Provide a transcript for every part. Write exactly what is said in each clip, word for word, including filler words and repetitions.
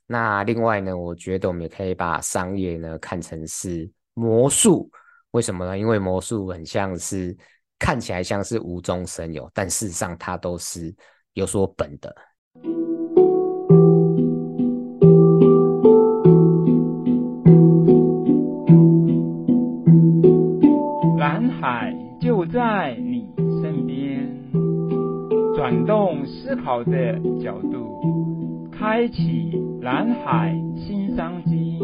那另外呢，我觉得我们也可以把商业呢看成是魔术。为什么呢？因为魔术很像是看起来像是无中生有，但事实上它都是有所本的。 蓝海就在你身边，转动思考的角度，开启蓝海新商机。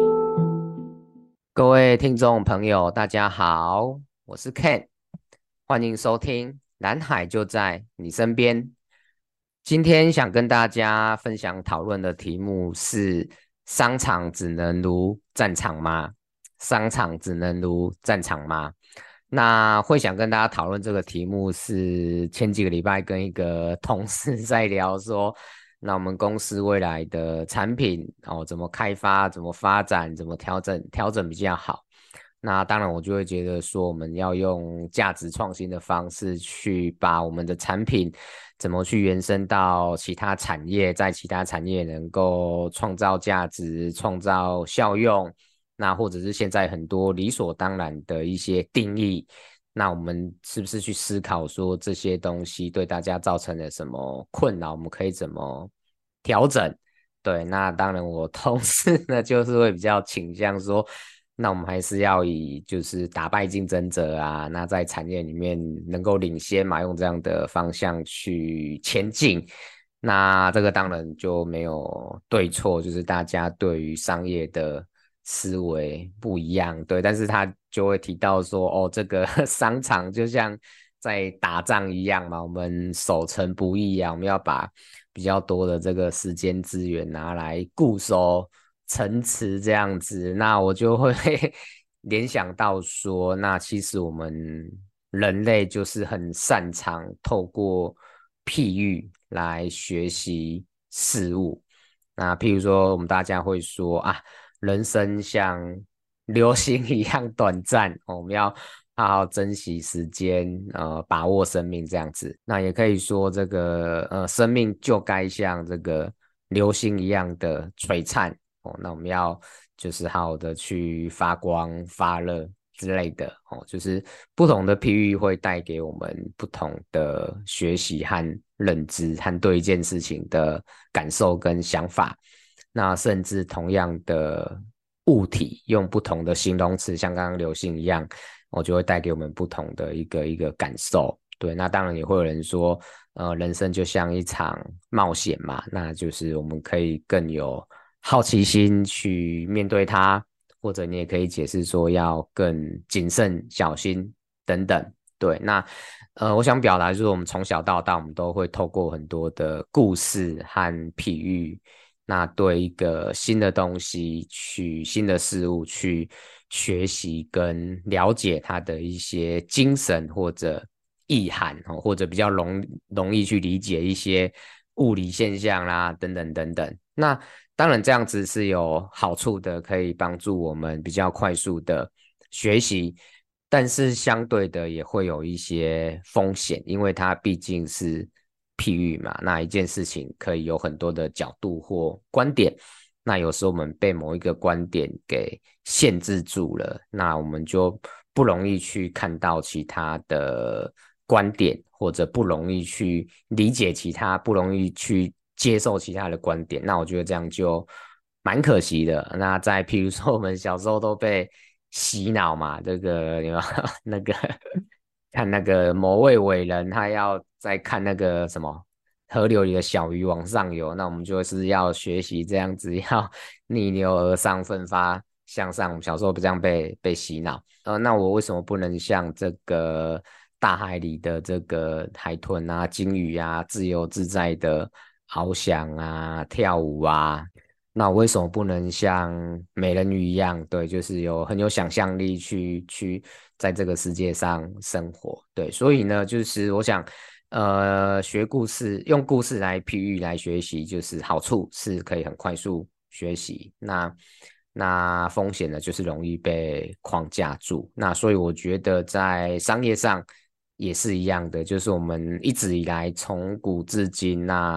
各位听众朋友，大家好，我是 Ken，欢迎收听《蓝海就在你身边》。今天想跟大家分享讨论的题目是：商场只能如战场吗？商场只能如战场吗？那会想跟大家讨论这个题目是前几个礼拜跟一个同事在聊说，那我们公司未来的产品哦怎么开发、怎么发展、怎么调整调整比较好。那当然我就会觉得说，我们要用价值创新的方式去把我们的产品怎么去延伸到其他产业，在其他产业能够创造价值、创造效用。那或者是现在很多理所当然的一些定义，那我们是不是去思考说这些东西对大家造成了什么困扰，我们可以怎么调整？对，那当然我同事呢就是会比较倾向说，那我们还是要以就是打败竞争者啊，那在产业里面能够领先嘛，用这样的方向去前进。那这个当然就没有对错，就是大家对于商业的思维不一样，对，但是他就会提到说，哦，这个商场就像在打仗一样嘛，我们守城不易啊，我们要把比较多的这个时间资源拿来固守城池这样子，那我就会联想到说，那其实我们人类就是很擅长透过譬喻来学习事物。那譬如说，我们大家会说啊，人生像流星一样短暂，哦我们要好好珍惜时间，呃，把握生命这样子。那也可以说，这个呃，生命就该像这个流星一样的璀璨哦。那我们要就是好好的去发光发热之类的哦，就是不同的譬喻会带给我们不同的学习和认知，和对一件事情的感受跟想法。那甚至同样的物体，用不同的形容词，像刚刚流星一样，我就会带给我们不同的一个一个感受。对，那当然也会有人说，呃，人生就像一场冒险嘛，那就是我们可以更有好奇心去面对它，或者你也可以解释说要更谨慎小心等等。对，那呃，我想表达就是我们从小到大，我们都会透过很多的故事和譬喻，那对一个新的东西去新的事物去学习跟了解它的一些精神或者意涵，或者比较容容易去理解一些物理现象啦，等等等等。那当然这样子是有好处的，可以帮助我们比较快速的学习，但是相对的也会有一些风险，因为它毕竟是譬喻嘛，那一件事情可以有很多的角度或观点，那有时候我们被某一个观点给限制住了，那我们就不容易去看到其他的观点，或者不容易去理解其他，不容易去接受其他的观点，那我觉得这样就蛮可惜的。那在譬如说我们小时候都被洗脑嘛，这个有没有那个看那个某位伟人，他要在看那个什么河流里的小鱼往上游，那我们就是要学习这样子，要逆流而上，奋发向上。我们小时候不这样被被洗脑，呃，那我为什么不能像这个大海里的这个海豚啊、鲸鱼啊，自由自在的翱翔啊、跳舞啊？那我为什么不能像美人鱼一样，对，就是有很有想象力去去在这个世界上生活？对，所以呢，就是我想，呃，学故事，用故事来譬喻来学习，就是好处是可以很快速学习，那那风险呢，就是容易被框架住。那所以我觉得在商业上也是一样的，就是我们一直以来从古至今，那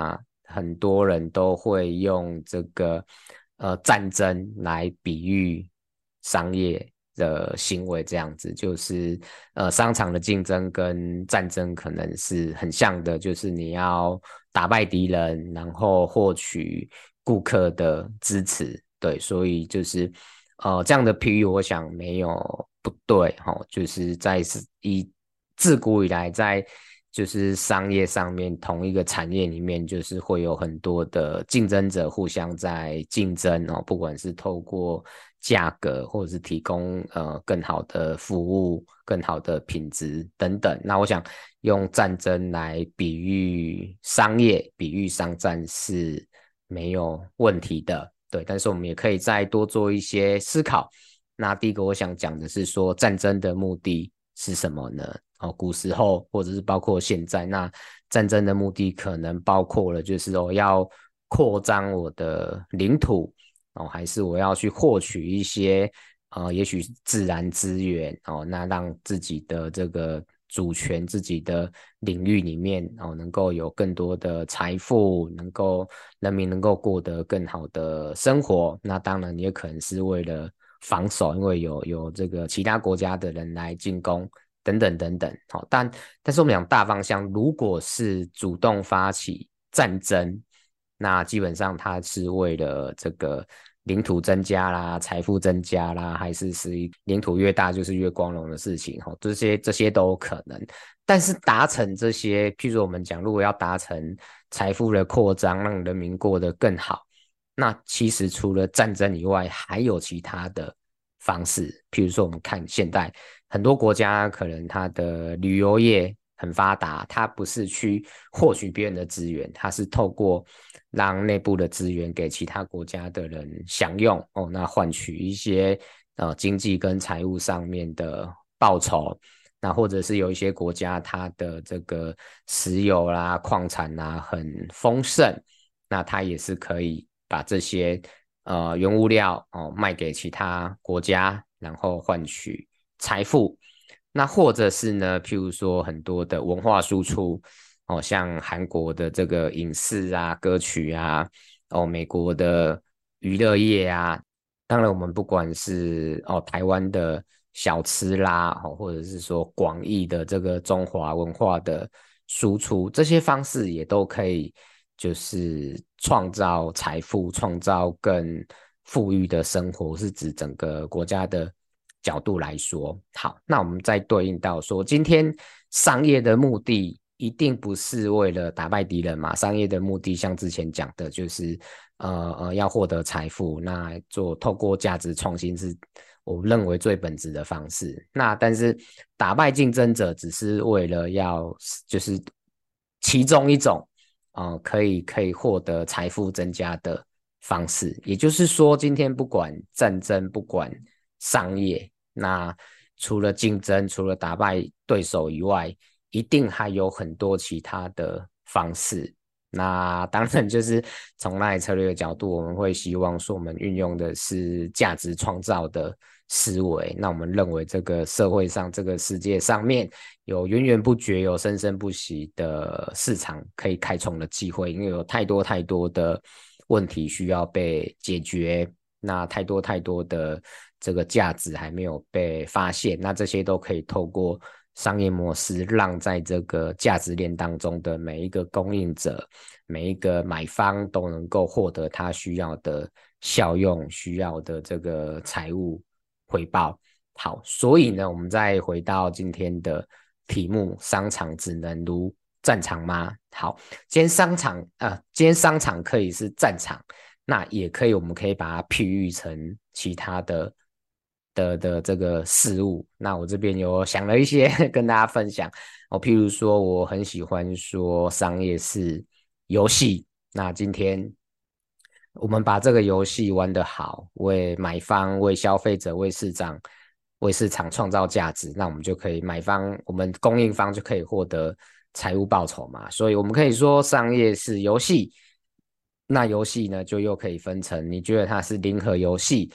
很多人都会用这个呃战争来比喻商业的行为，这样子就是呃商场的竞争跟战争可能是很像的，就是你要打败敌人，然后获取顾客的支持，对，所以就是呃这样的比喻，我想没有不对哈、哦，就是在以自古以来在就是商业上面同一个产业里面，就是会有很多的竞争者互相在竞争哦，不管是透过价格或者是提供呃更好的服务、更好的品质等等。那我想用战争来比喻商业、比喻商战是没有问题的，对。但是我们也可以再多做一些思考。那第一个我想讲的是说，战争的目的是什么呢？哦，古时候或者是包括现在，那战争的目的可能包括了就是哦要扩张我的领土哦，还是我要去获取一些呃也许自然资源哦，那让自己的这个主权、自己的领域里面哦能够有更多的财富，能够人民能够过得更好的生活。那当然也可能是为了防守，因为有有这个其他国家的人来进攻。等等等等，好，但但是我们讲大方向，如果是主动发起战争，那基本上它是为了这个领土增加啦、财富增加啦，还是是领土越大就是越光荣的事情，哈，这些这些都有可能。但是达成这些，譬如我们讲，如果要达成财富的扩张，让人民过得更好，那其实除了战争以外，还有其他的方式，譬如说我们看现代很多国家可能它的旅游业很发达，它不是去获取别人的资源，它是透过让内部的资源给其他国家的人享用哦，那换取一些呃经济跟财务上面的报酬。那或者是有一些国家它的这个石油啦、矿产啦很丰盛，那它也是可以把这些呃原物料哦卖给其他国家，然后换取财富。那或者是呢，譬如说很多的文化输出哦，像韩国的这个影视啊、歌曲啊，哦，美国的娱乐业啊，当然我们不管是哦台湾的小吃啦，哦，或者是说广义的这个中华文化的输出，这些方式也都可以就是创造财富，创造更富裕的生活，是指整个国家的角度来说。好，那我们再对应到说，今天商业的目的一定不是为了打败敌人嘛？商业的目的像之前讲的，就是呃呃要获得财富，那做透过价值创新是我认为最本质的方式。那但是打败竞争者只是为了要就是其中一种呃可以可以获得财富增加的方式。也就是说，今天不管战争，不管商业，那除了竞争，除了打败对手以外，一定还有很多其他的方式。那当然就是从那策略的角度，我们会希望说我们运用的是价值创造的思维。那我们认为这个社会上这个世界上面有源源不绝有生生不息的市场可以开创的机会，因为有太多太多的问题需要被解决，那太多太多的这个价值还没有被发现，那这些都可以透过商业模式让在这个价值链当中的每一个供应者，每一个买方都能够获得他需要的效用，需要的这个财务回报。好，所以呢，我们再回到今天的题目，商场只能如战场吗？好，今天商场呃，今天商场可以是战场，那也可以，我们可以把它譬喻成其他的的的这个事物。那我这边有想了一些跟大家分享哦，譬如说我很喜欢说商业是游戏，那今天我们把这个游戏玩得好，为买方、为消费者、为市场、为市场创造价值，那我们就可以买方、我们供应方就可以获得财务报酬嘛。所以我们可以说商业是游戏，那游戏呢就又可以分成，你觉得它是零和游戏，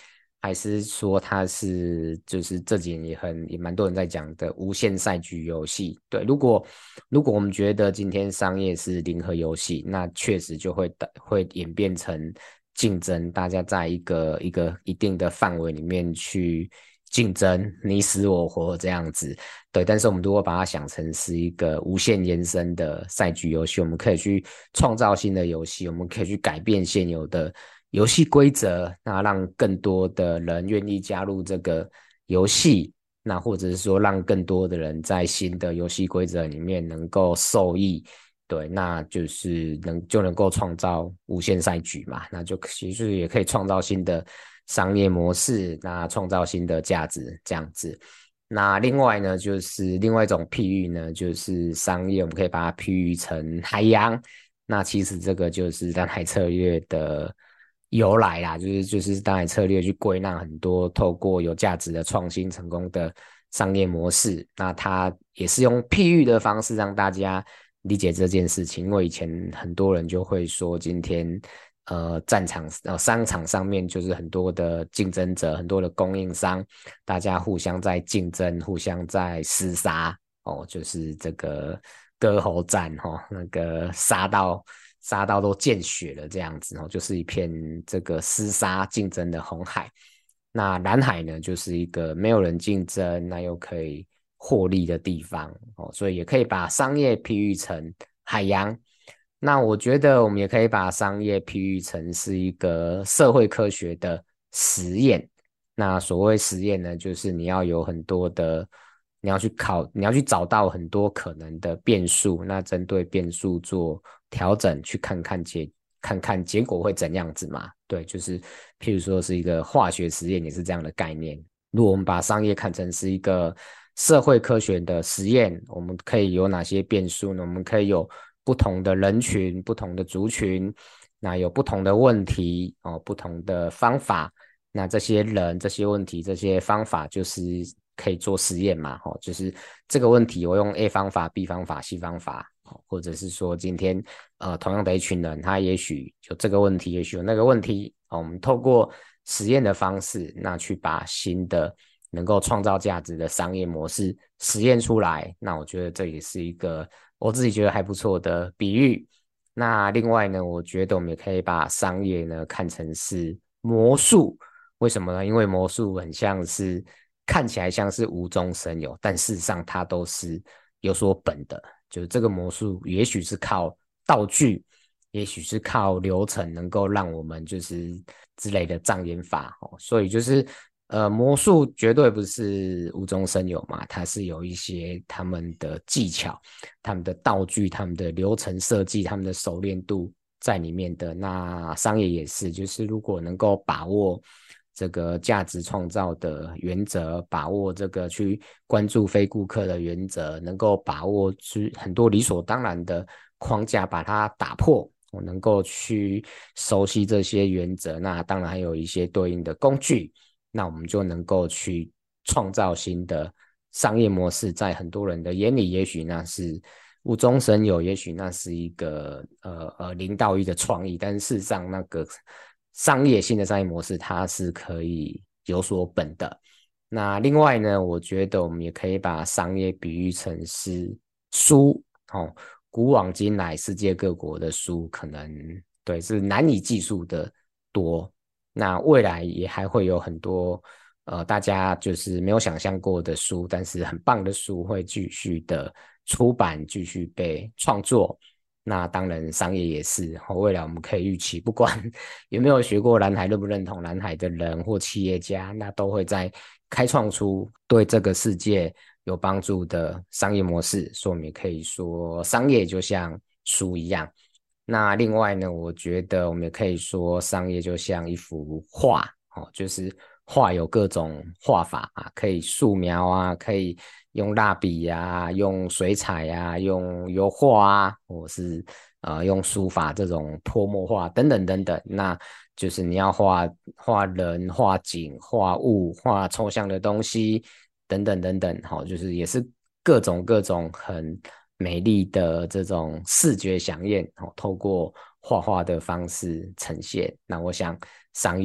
还是说它是就是这几年也很也蛮多人在讲的无限赛局游戏？对，如果如果我们觉得今天商业是零和游戏，那确实就会会演变成竞争，大家在一个一个一定的范围里面去竞争，你死我活这样子。对，但是我们如果把它想成是一个无限延伸的赛局游戏，我们可以去创造新的游戏，我们可以去改变现有的游戏规则，那让更多的人愿意加入这个游戏，那或者是说让更多的人在新的游戏规则里面能够受益。对，那就是能就能够创造无限赛局嘛，那就其实也可以创造新的商业模式，那创造新的价值这样子。那另外呢，就是另外一种譬喻呢，就是商业，我们可以把它譬喻成海洋。那其实这个就是蓝海策略的由来啦，就是就是蓝海策略去归纳很多透过有价值的创新成功的商业模式。那它也是用譬喻的方式让大家理解这件事情，因为以前很多人就会说，今天呃战场呃商场上面就是很多的竞争者，很多的供应商，大家互相在竞争，互相在厮杀哦，就是这个割喉战哦，那个杀到杀到都见血了这样子哦，就是一片这个厮杀竞争的红海。那蓝海呢，就是一个没有人竞争，那又可以获利的地方哦，所以也可以把商业譬喻成海洋。那我觉得我们也可以把商业譬喻成是一个社会科学的实验。那所谓实验呢，就是你要有很多的，你要去考，你要去找到很多可能的变数，那针对变数做调整，去看看结看看结果会怎样子嘛。对，就是譬如说是一个化学实验，也是这样的概念。如果我们把商业看成是一个社会科学的实验，我们可以有哪些变数呢？我们可以有不同的人群、不同的族群，那有不同的问题哦，不同的方法。那这些人、这些问题、这些方法，就是可以做实验嘛？哦，就是这个问题，我用 A 方法、B 方法、C 方法，或者是说今天呃同样的一群人，他也许有这个问题，也许有那个问题，哦，我们透过实验的方式，那去把新的能够创造价值的商业模式实验出来。那我觉得这也是一个我自己觉得还不错的比喻。那另外呢，我觉得我们也可以把商业呢看成是魔术。为什么呢？因为魔术很像是看起来像是无中生有，但事实上它都是有所本的。就是这个魔术也许是靠道具，也许是靠流程能够让我们就是之类的障眼法哦，所以就是呃魔术绝对不是无中生有嘛，它是有一些他们的技巧、他们的道具、他们的流程设计、他们的熟练度在里面的。那商业也是，就是如果能够把握这个价值创造的原则，把握这个去关注非顾客的原则，能够把握去很多理所当然的框架，把它打破，我能够去熟悉这些原则，那当然还有一些对应的工具，那我们就能够去创造新的商业模式。在很多人的眼里，也许那是无中生有，也许那是一个呃呃零到一的创意，但是事实上那个商业性的商业模式它是可以有所本的。那另外呢，我觉得我们也可以把商业比喻成是书哦，古往今来世界各国的书可能对是难以计数的多，那未来也还会有很多呃大家就是没有想象过的书，但是很棒的书会继续的出版，继续被创作。那当然商业也是，未来我们可以预期，不管有没有学过蓝海，认不认同蓝海的人或企业家，那都会在开创出对这个世界有帮助的商业模式。所以我们也可以说商业就像书一样。那另外呢，我觉得我们也可以说商业就像一幅画，哦，就是画有各种画法啊，可以素描啊，可以用蜡笔啊，用水彩啊，用油画啊，或是呃用书法这种泼墨画等等等等。那就是你要画画人、画景、画物、画抽象的东西等等等等，好，就是也是各种各种很美丽的这种视觉响应，哦，透过画画的方式呈现。那我想商业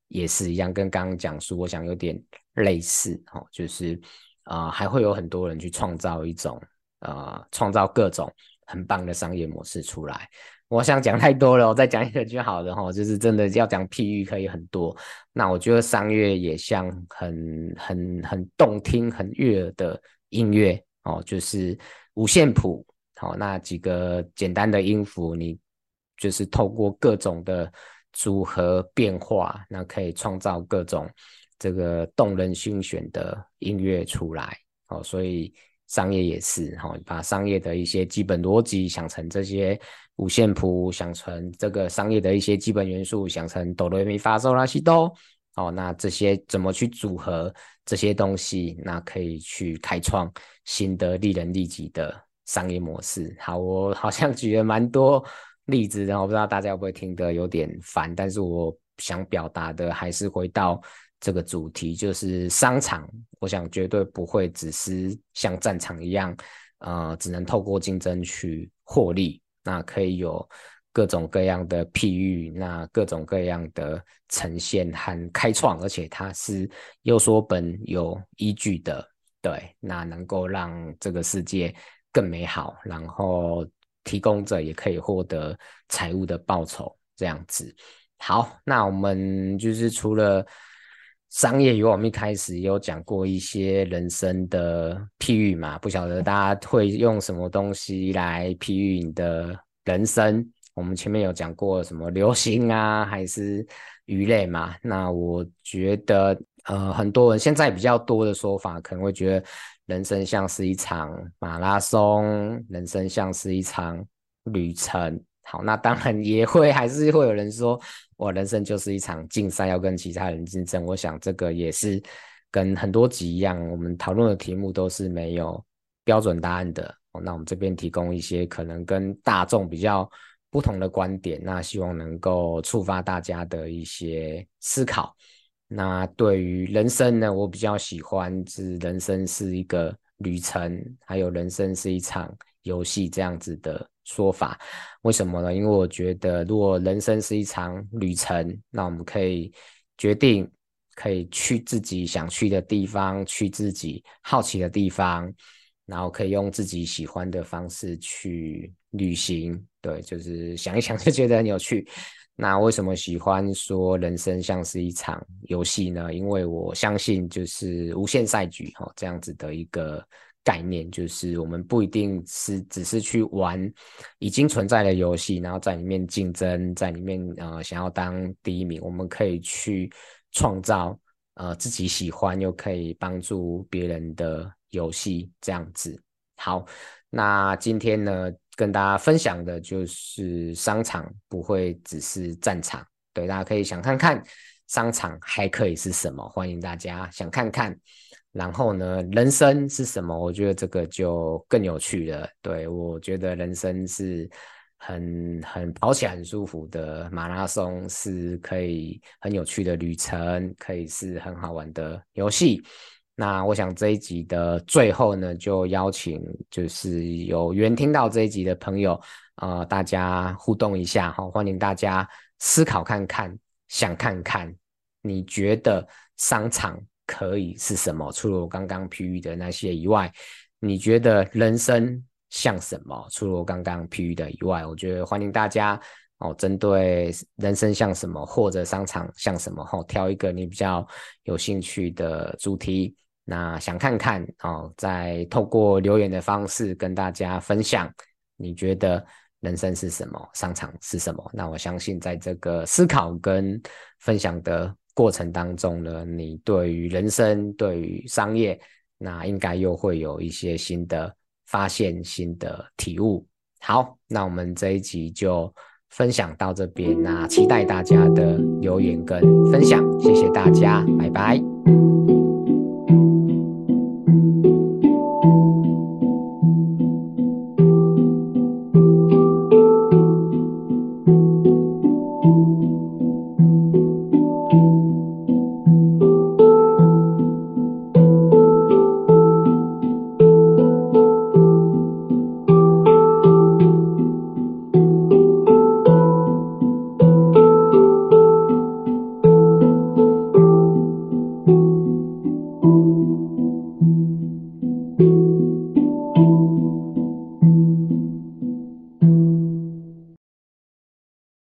也是一样，跟刚刚讲述我想有点类似哦，就是呃还会有很多人去创造一种呃创造各种很棒的商业模式出来。我想讲太多了，我再讲一个就好了哈，就是真的要讲譬喻可以很多。那我觉得商乐也像很很很动听、很悦耳的音乐哦，就是五线谱，好、哦，那几个简单的音符，你就是透过各种的组合变化，那可以创造各种这个动人心弦的音乐出来哦，所以商业也是哈、哦，把商业的一些基本逻辑想成这些五线谱，想成这个商业的一些基本元素，想成哆来咪发嗦拉西哆。哦，那这些怎么去组合这些东西，那可以去开创新的利人利己的商业模式。好，我好像举了蛮多例子，然后不知道大家会不会听得有点烦，但是我想表达的还是回到这个主题，就是商场，我想绝对不会只是像战场一样，呃，只能透过竞争去获利，那可以有各种各样的譬喻，那各种各样的呈现和开创，而且它是有所本有依据的，对，那能够让这个世界更美好，然后提供者也可以获得财务的报酬，这样子。好，那我们就是除了商业以外，我们一开始也有讲过一些人生的譬喻嘛，不晓得大家会用什么东西来譬喻你的人生。我们前面有讲过什么流星啊，还是鱼类嘛？那我觉得，呃，很多人现在比较多的说法，可能会觉得人生像是一场马拉松，人生像是一场旅程。好，那当然也会还是会有人说，我人生就是一场竞赛，要跟其他人竞争。我想这个也是跟很多集一样，我们讨论的题目都是没有标准答案的。哦，那我们这边提供一些可能跟大众比较不同的观点，那希望能够触发大家的一些思考。那对于人生呢，我比较喜欢是人生是一个旅程，还有人生是一场游戏这样子的说法。为什么呢？因为我觉得如果人生是一场旅程，那我们可以决定可以去自己想去的地方，去自己好奇的地方，然后可以用自己喜欢的方式去旅行。对，就是想一想就觉得很有趣。那为什么喜欢说人生像是一场游戏呢？因为我相信就是无限赛局哦，这样子的一个概念，就是我们不一定是只是去玩已经存在的游戏，然后在里面竞争，在里面呃想要当第一名，我们可以去创造呃自己喜欢又可以帮助别人的游戏这样子。好，那今天呢，跟大家分享的就是商场不会只是战场，对，大家可以想看看商场还可以是什么，欢迎大家想看看。然后呢，人生是什么？我觉得这个就更有趣了。对，我觉得人生是很很跑起来很舒服的马拉松，是可以很有趣的旅程，可以是很好玩的游戏。那我想这一集的最后呢，就邀请就是有缘听到这一集的朋友，呃，大家互动一下哈，欢迎大家思考看看，想看看，你觉得商场可以是什么？除了我刚刚譬喻的那些以外，你觉得人生像什么？除了我刚刚譬喻的以外，我觉得欢迎大家哦，针对人生像什么，或者商场像什么，哦，挑一个你比较有兴趣的主题。那想看看哦，再透过留言的方式跟大家分享，你觉得人生是什么，商场是什么？那我相信在这个思考跟分享的过程当中呢，你对于人生、对于商业，那应该又会有一些新的发现、新的体悟。好，那我们这一集就分享到这边，那期待大家的留言跟分享，谢谢大家，拜拜。